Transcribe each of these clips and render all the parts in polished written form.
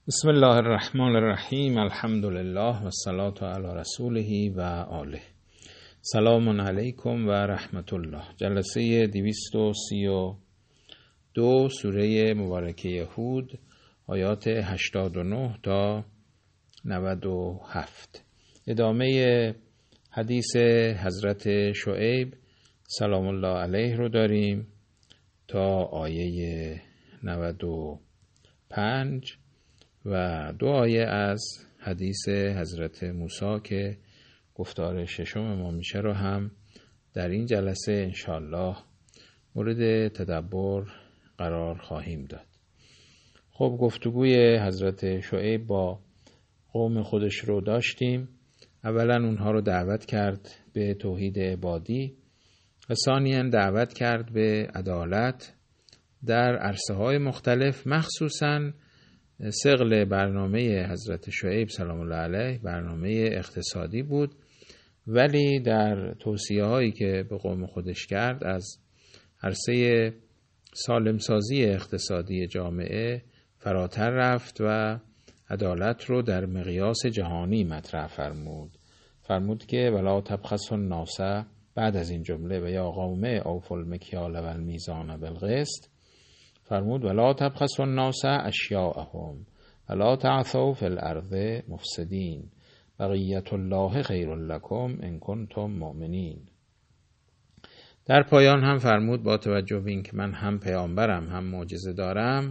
بسم الله الرحمن الرحیم. الحمد لله و الصلاة علی رسوله و آله. سلام علیکم و رحمت الله. جلسه 232 سوره مبارکه هود، آیات 89 تا 97. ادامه حدیث حضرت شعیب سلام الله علیه رو داریم تا آیه 95 و 2 آیه از حدیث حضرت موسی که گفتار ششم ما میشه رو هم در این جلسه انشالله مورد تدبر قرار خواهیم داد. خب گفتگوی حضرت شعیب با قوم خودش رو داشتیم. اولا اونها رو دعوت کرد به توحید عبادی و ثانیاً دعوت کرد به عدالت در عرصه‌های مختلف، مخصوصاً ثقل برنامه حضرت شعیب سلام الله علیه برنامه اقتصادی بود، ولی در توصیه هایی که به قوم خودش کرد از عرصه سالمسازی اقتصادی جامعه فراتر رفت و عدالت رو در مقیاس جهانی مطرح فرمود که ولا تبخسوا الناس، بعد از این جمله و یا قوم اوفوا المکیال و المیزان بالقسط فرمود ولا تبخسوا الناس اشیاءهم ولا تعثوا فی الارض مفسدین بقیت الله خیر لکم ان کنتم مؤمنین. در پایان هم فرمود با توجه به اینکه من هم پیامبرم هم معجزه دارم،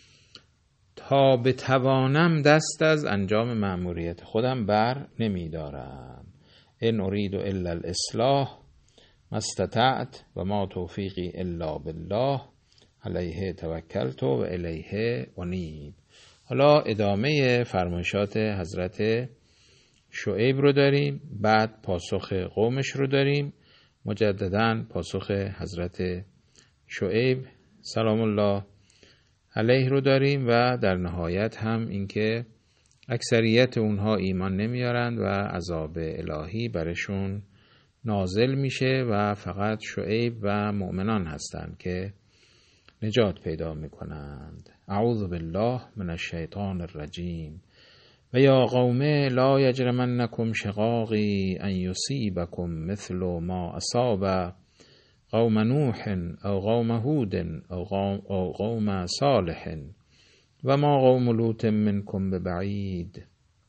تا بتوانم دست از انجام مأموریت خودم بر نمی دارم. ان اريد الا الاصلاح ما استطعت و ما توفیقی الا بالله علیه توکلت و الیه انیب. حالا ادامه فرمایشات حضرت شعیب رو داریم، بعد پاسخ قومش رو داریم، مجدداً پاسخ حضرت شعیب سلام الله علیه رو داریم و در نهایت هم اینکه اکثریت اونها ایمان نمیارند و عذاب الهی برشون نازل میشه و فقط شعیب و مؤمنان هستند که نجات پیدا میکنند. اعوذ بالله من الشیطان الرجیم و یا قوم لا یجرمنکم شقاقی ان یصیبکم مثل ما اصاب قوم نوح او قوم هود او قوم صالح و ما قوم لوط منکم ببعید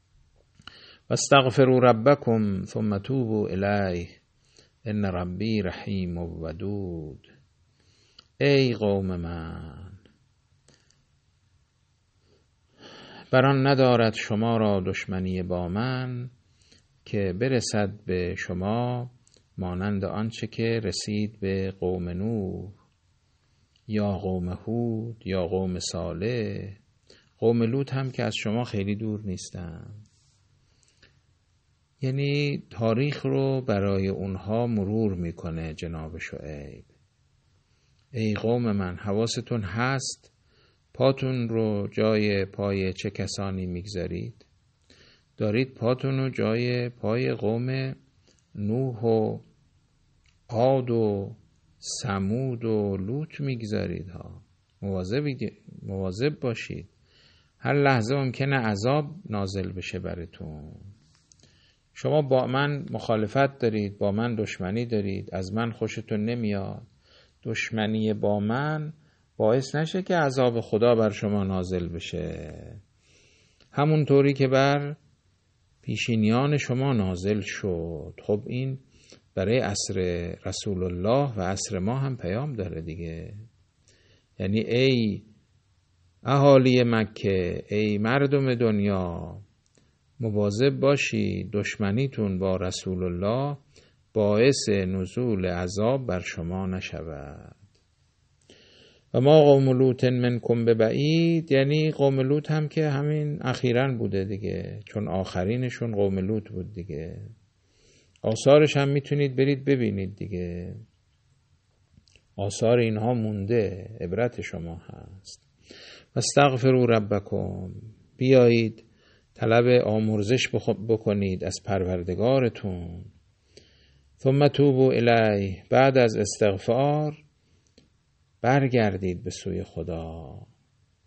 واستغفروا ربکم ثم توبوا الیه ان ربی رحیم ودود. ای قوم من، بران ندارد شما را دشمنی با من که برسد به شما مانند آنچه که رسید به قوم نوح یا قوم هود یا قوم صالح. قوم لوط هم که از شما خیلی دور نیستن. یعنی تاریخ رو برای اونها مرور میکنه جناب شعیب. ای قوم من، حواستون هست پاتون رو جای پای چه کسانی میگذارید؟ دارید پاتون رو جای پای قوم نوح و عاد و ثمود و لوط میگذارید ها. مواظب باشید، هر لحظه ممکنه عذاب نازل بشه براتون. شما با من مخالفت دارید، با من دشمنی دارید، از من خوشتون نمیاد. دشمنی با من باعث نشه که عذاب خدا بر شما نازل بشه، همونطوری که بر پیشینیان شما نازل شد. خب این برای عصر رسول الله و عصر ما هم پیام داره دیگه. یعنی ای اهالی مکه، ای مردم دنیا، مواظب باشید دشمنیتون با رسول الله باعث نزول عذاب بر شما نشود. و ما قوم لوط منکم ببعید، یعنی قوم لوط هم که همین اخیراً بوده دیگه، چون آخرینشون قوم لوط بود دیگه. آثارش هم میتونید برید ببینید دیگه. آثار اینها مونده، عبرت شما هست. واستغفروا ربکم، بیایید طلب آمرزش بکنید از پروردگارتون. ثم توبوا الیه، بعد از استغفار برگردید به سوی خدا.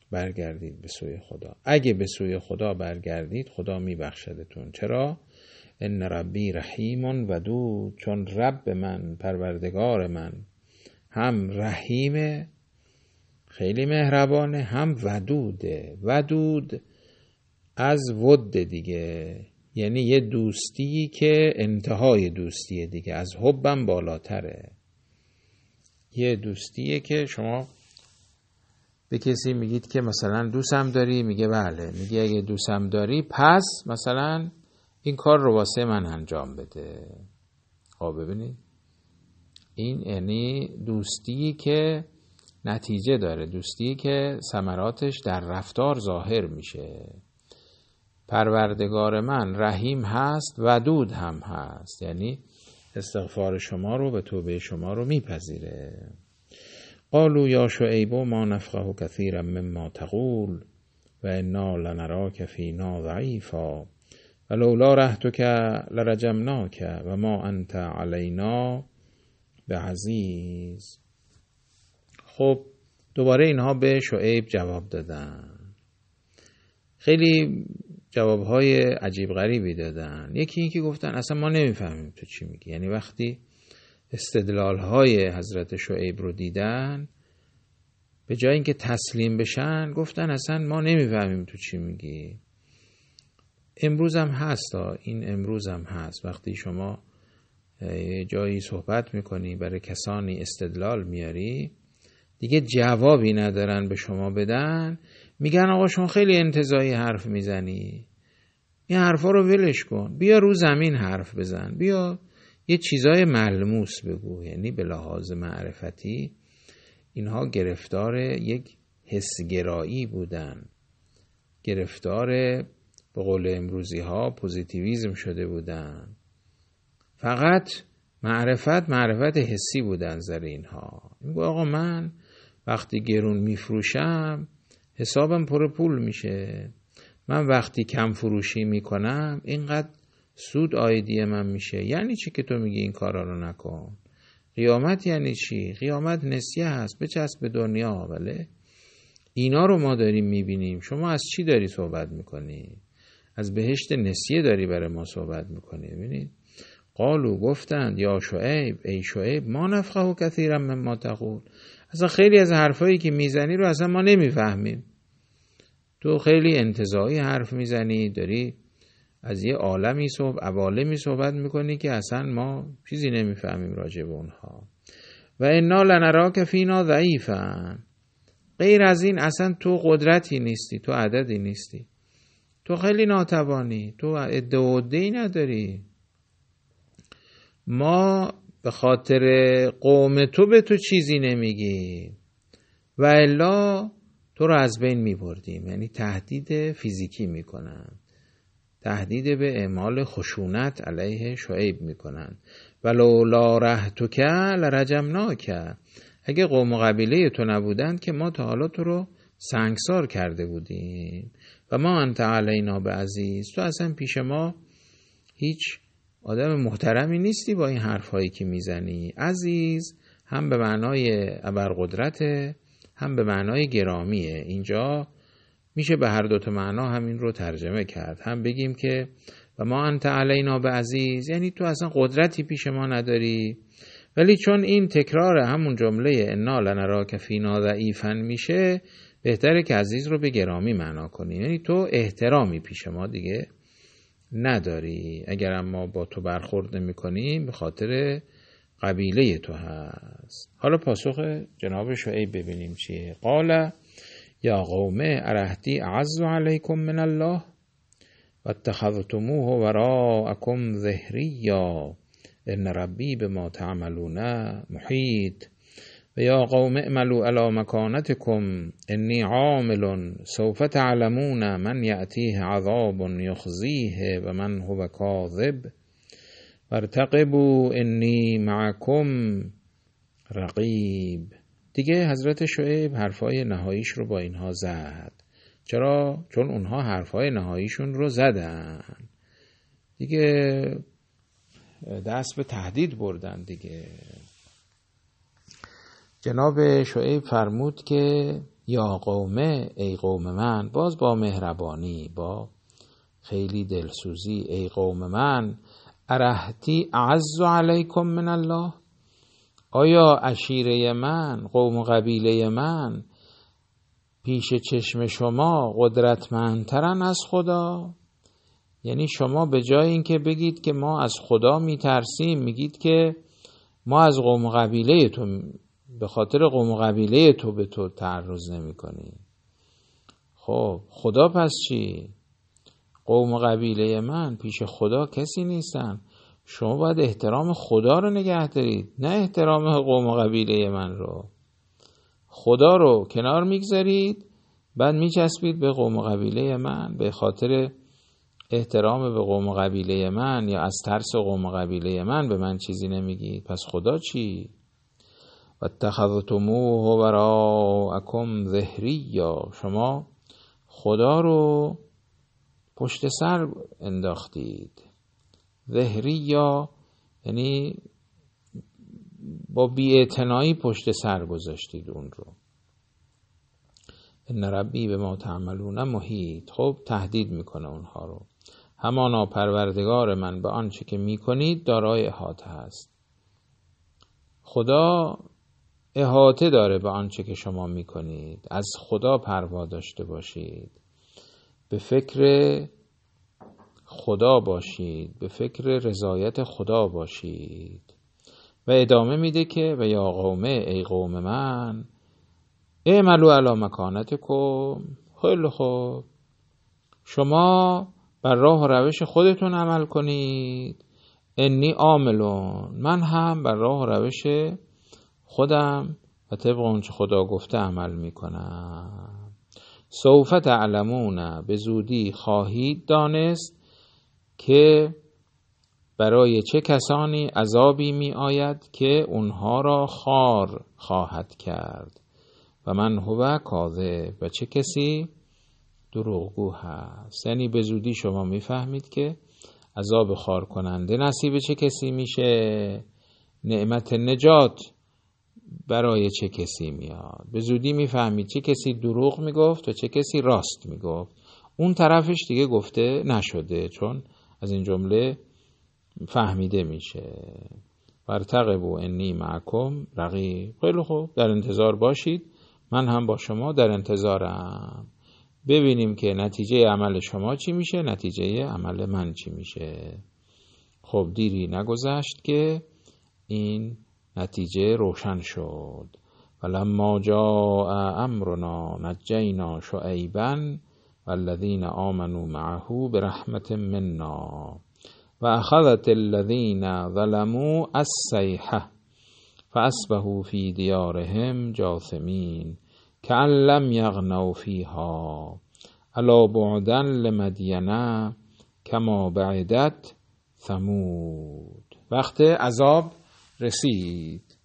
برگردید به سوی خدا. اگه به سوی خدا برگردید خدا میبخشدتون. چرا؟ ان ربی رحیم ودود، چون رب من، پروردگار من، هم رحیمه، خیلی مهربانه، هم ودوده. ودود از ود دیگه، یعنی یه دوستی که انتهای دوستیه دیگه، از حبم بالاتره. یه دوستیه که شما به کسی میگید که مثلا دوستم داری، میگه بله. میگه اگه دوستم داری پس مثلا این کار رو واسه من انجام بده. ببینید این یعنی دوستی که نتیجه داره، دوستی که ثمراتش در رفتار ظاهر میشه. پروردگار من رحیم هست، ودود هم هست، یعنی استغفار شما رو، به توبه شما رو میپذیره. قالوا یا شعیب ما نفقه کثیرا مما تقول و انا لنراک فینا ضعیفا ولولا رحتک لرجمناک و ما انت علینا بعزیز. خب دوباره اینها به شعیب جواب دادن. خیلی جوابهای عجیب غریبی دادن. یکی این که گفتن اصلا ما نمیفهمیم تو چی میگی. یعنی وقتی استدلالهای حضرت شعیب رو دیدن، به جای اینکه تسلیم بشن گفتن اصلا ما نمیفهمیم تو چی میگی. امروز هم هست، این امروز هم هست. وقتی شما جایی صحبت میکنی، برای کسانی استدلال میاری، دیگه جوابی ندارن به شما بدن، میگن آقا شما خیلی انتزاعی حرف میزنی، این حرفا رو ولش کن، بیا رو زمین حرف بزن، بیا یه چیزای ملموس بگو. یعنی به لحاظ معرفتی اینها گرفتار یک حسگرایی بودن، گرفتار به قول امروزی ها پوزیتیویزم شده بودن. فقط معرفت حسی بودن نظر اینها. میگه آقا من وقتی گرون میفروشم حسابم پر پول میشه، من وقتی کم فروشی میکنم اینقدر سود آیدی من میشه. یعنی چی که تو میگی این کارا رو نکن؟ قیامت یعنی چی؟ قیامت نسیه هست، بچسب به دنیا. بله اینا رو ما داریم میبینیم. شما از چی داری صحبت میکنی؟ از بهشت نسیه داری برای ما صحبت میکنی. ببینید قالو گفتند یا شعیب، ای شعیب ما نفقه کثیرا مما تقول، اصلا خیلی از حرفایی که میزنی رو اصلا ما نمیفهمیم. تو خیلی انتزاعی حرف میزنی، داری از یه عوالمی صحبت میکنی که اصلا ما چیزی نمیفهمیم راجع به اونها. و انا لنراک فینا ضعیفا، غیر از این اصلا تو قدرتی نیستی، تو عددی نیستی، تو خیلی ناتوانی، تو ادعایی نداری. ما به خاطر قوم تو به تو چیزی نمیگی و الا تو رو از بین میبردیم. یعنی تهدید فیزیکی میکنن، تهدید به اعمال خشونت علیه شعیب میکنن. ولولا رحتک لرجمناک، اگه قوم و قبیله تو نبودن که ما تا حالا تو رو سنگسار کرده بودیم. و ما انت علینا بعزیز، تو اصلا پیش ما هیچ آدم محترمی نیستی با این حرفایی که میزنی. عزیز هم به معنای ابرقدرته، هم به معنای گرامیه. اینجا میشه به هر دوتا معنا همین رو ترجمه کرد. هم بگیم که و ما انت علینا بعزیز، یعنی تو اصلا قدرتی پیش ما نداری، ولی چون این تکرار همون جمله انا لنراک فینا ضعیفا میشه، بهتره که عزیز رو به گرامی معنا کنی. یعنی تو احترامی پیش ما دیگه نداری. اگر ما با تو برخورد نمی‌کنیم به خاطر قبیله تو هست. حالا پاسخ جناب شعیب ببینیم چیه. قال یا قوم ارهدی اعز علیکم من الله و اتخذتموه وراءکم ظهریا ان ربی بما تعملون محیط و یا قوم اعملوا علی مکانتکم انی عامل سوف تعلمون من یأتیه عذاب یخزیه و من هو کاذب وارتقبوا انی معکم رقیب. دیگه حضرت شعیب حرفای نهاییش رو با اینها زد. چرا؟ چون اونها حرفای نهاییشون رو زدن دیگه، دست به تهدید بردن دیگه. جناب شعیب فرمود که یا قومه، ای قوم من، باز با مهربانی، با خیلی دلسوزی، ای قوم من، ارهتی اعز علیکم من الله، آیا عشیره من، قوم و قبیله من پیش چشم شما قدرتمندترن از خدا؟ یعنی شما به جای اینکه بگید که ما از خدا میترسیم، میگید که ما از قوم و قبیله تو، به خاطر قوم و قبیله تو به تو تعرض نمی کنیم. خب خدا پس چی؟ قوم و قبیله من پیش خدا کسی نیستن. شما باید احترام خدا رو نگه دارید، نه احترام قوم و قبیله من رو. خدا رو کنار میگذارید، بعد میچسبید به قوم و قبیله من. به خاطر احترام به قوم و قبیله من یا از ترس قوم و قبیله من به من چیزی نمیگید. پس خدا چی؟ واتخذتموه وراءکم ظهریا، شما خدا رو پشت سر انداختید. ظهریا یعنی با بی‌اعتنایی پشت سر گذاشتید اون رو. ان ربی بما تعملون محیط. خب تهدید میکنه اونها رو. همانا پروردگار من به آنچه که میکنید دارای احاطه هست. خدا احاطه داره به آنچه که شما میکنید. از خدا پروا داشته باشید، به فکر خدا باشید، به فکر رضایت خدا باشید. و ادامه میده که و یا قومه، ای قوم من، اعملوا علی مکانتکم. خیلی خوب، شما بر راه و روش خودتون عمل کنید. انی عاملون، من هم بر راه و روش خودم و طبق اونچه خدا گفته عمل میکنم. سوف تعلمون، به زودی خواهید دانست که برای چه کسانی عذابی می آید که اونها را خار خواهد کرد. و من هو کاذب، و چه کسی دروغگو هست. یعنی به زودی شما میفهمید که عذاب خار کننده نصیب چه کسی میشه، نعمت نجات برای چه کسی میاد. به زودی میفهمید چه کسی دروغ میگفت و چه کسی راست میگفت. اون طرفش دیگه گفته نشده، چون از این جمله فهمیده میشه. فارتقبوا انی معکم رقیب. خیلی خوب، در انتظار باشید، من هم با شما در انتظارم. ببینیم که نتیجه عمل شما چی میشه، نتیجه عمل من چی میشه. خب دیری نگذشت که این نتیجه روشن شد. ولما جاء امرنا نجینا شعیبا والذین آمنوا معه برحمت منا و اخذت الذین ظلموا الصیحة فاصبحوا فی دیارهم جاثمین کأن لم یغنوا فیها الا بعدا لمدین کما بعدت ثمود. وقت عذاب رسید.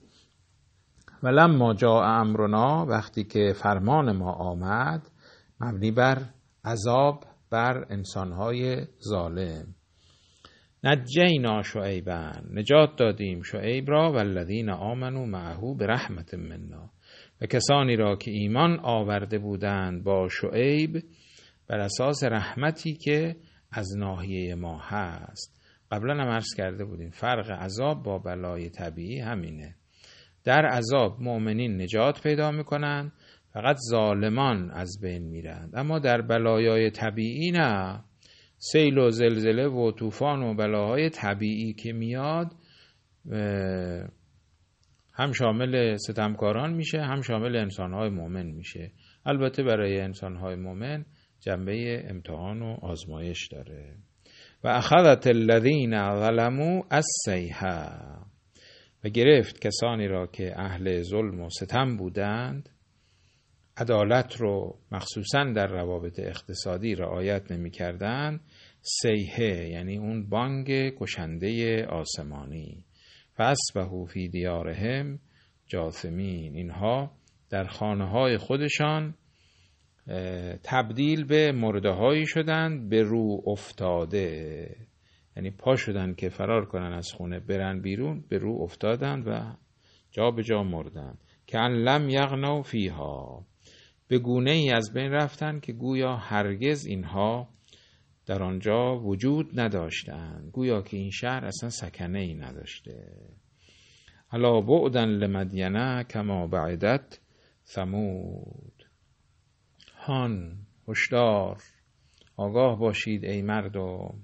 ولما جاء امرنا، وقتی که فرمان ما آمد، مبنی بر عذاب بر انسانهای ظالم. نجینا شعیبا، نجات دادیم شعیب را، والذین آمنوا معه برحمت منا، و کسانی را که ایمان آورده بودند با شعیب بر اساس رحمتی که از ناحیه ما هست. قبلا هم عرض کرده بودیم فرق عذاب با بلای طبیعی همینه. در عذاب مؤمنین نجات پیدا میکنند، فقط ظالمان از بین میرند. اما در بلایای طبیعی نه. سیل و زلزله و طوفان و بلاهای طبیعی که میاد هم شامل ستمکاران میشه، هم شامل انسانهای مؤمن میشه. البته برای انسانهای مؤمن جنبه امتحان و آزمایش داره. و اخذت الذین ظلموا الصیحة، و گرفت کسانی را که اهل ظلم و ستم بودند، عدالت رو مخصوصا در روابط اقتصادی رعایت نمی کردند، صیحه یعنی اون بانگ کشنده آسمانی. فاصبحوا فی دیارهم جاثمین، اینها در خانه های خودشان تبدیل به مرده هایی شدند به رو افتاده. یعنی پا شدن که فرار کنن از خونه برن بیرون، به رو افتادند و جا به جا مردند. که ان لم یغنوا فیها، به گونه ای از بین رفتند که گویا هرگز اینها در آنجا وجود نداشتند، گویا که این شهر اصلا سکنه ای نداشته. الا بعدا لمدینه کما بعدت ثمود. هان، هشدار، آگاه باشید ای مردم،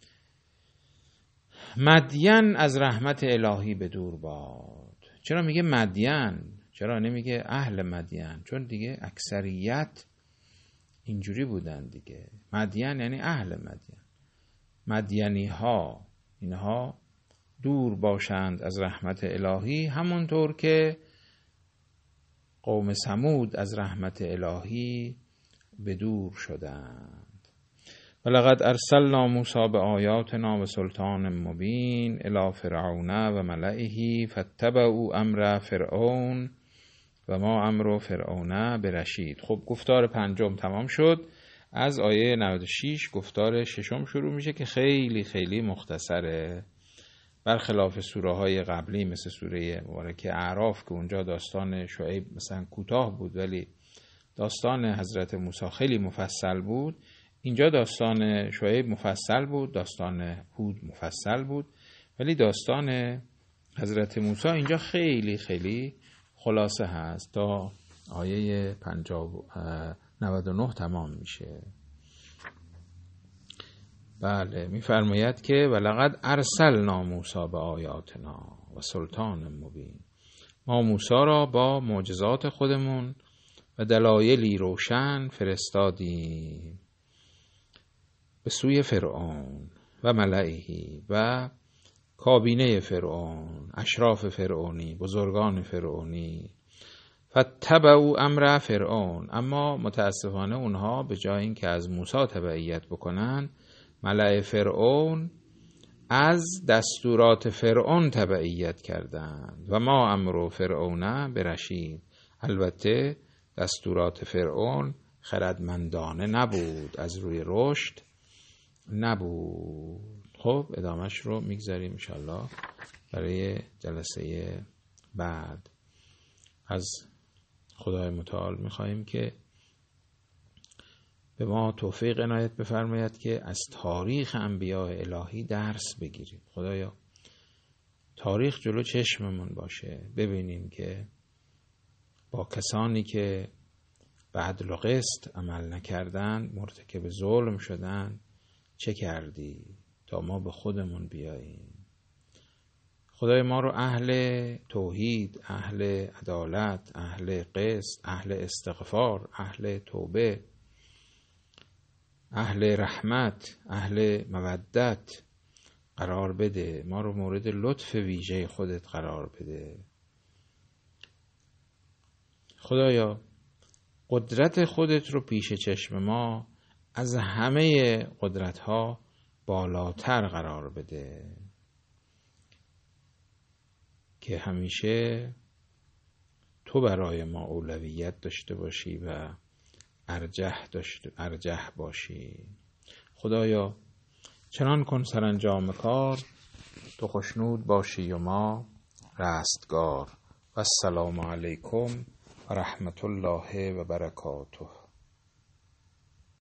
مدین از رحمت الهی به دور باد. چرا میگه مدین؟ چرا نمیگه اهل مدین؟ چون دیگه اکثریت اینجوری بودن دیگه. مدین یعنی اهل مدین. مدینی ها اینها دور باشند از رحمت الهی، همونطور که قوم ثمود از رحمت الهی به دور شدند. ولقد ارسلنا موسی بآیاتنا و سلطان مبین الی فرعون و ملئه فاتبعوا امر فرعون و ما امر فرعون برشید. خب گفتار پنجم تمام شد. از آیه 96 گفتار ششم شروع میشه که خیلی خیلی مختصره، برخلاف سوره های قبلی مثل سوره مبارکه اعراف که اونجا داستان شعیب مثلا کوتاه بود ولی داستان حضرت موسی خیلی مفصل بود. اینجا داستان شعیب مفصل بود، داستان هود مفصل بود، ولی داستان حضرت موسی اینجا خیلی خیلی خلاصه هست تا آیه 99 تمام میشه. بله، میفرماید که ولقد ارسلنا موسی بآیاتنا و سلطان مبین. ما موسی را با معجزات خودمون و دلایلی روشن فرستادیم به سوی فرعون و ملئه و کابینه فرعون، اشراف فرعونی، بزرگان فرعونی. فتبعوا امر فرعون، اما متاسفانه اونها به جای اینکه از موسی تبعیت بکنن، ملأ فرعون از دستورات فرعون تبعیت کردند. و ما امر فرعون برشید. البته دستورات فرعون خردمندانه نبود، از روی رشد نبود. خب ادامهش رو میگذاریم انشالله برای جلسه بعد. از خدای متعال میخواییم که به ما توفیق عنایت بفرماید که از تاریخ انبیاء الهی درس بگیریم. خدایا تاریخ جلو چشممون باشه، ببینیم که با کسانی که به عدل و قسط عمل نکردن، مرتکب ظلم شدن، چه کردی تا ما به خودمون بیاییم. خدای ما رو اهل توحید، اهل عدالت، اهل قسط، اهل استغفار، اهل توبه، اهل رحمت، اهل مودت قرار بده. ما رو مورد لطف ویژه خودت قرار بده. خدایا قدرت خودت رو پیش چشم ما از همه قدرت ها بالاتر قرار بده، که همیشه تو برای ما اولویت داشته باشی و ارجح باشی. خدایا چنان کن سرانجام کار تو خوشنود باشی و ما رستگار. و السلام علیکم و رحمت الله و برکاته.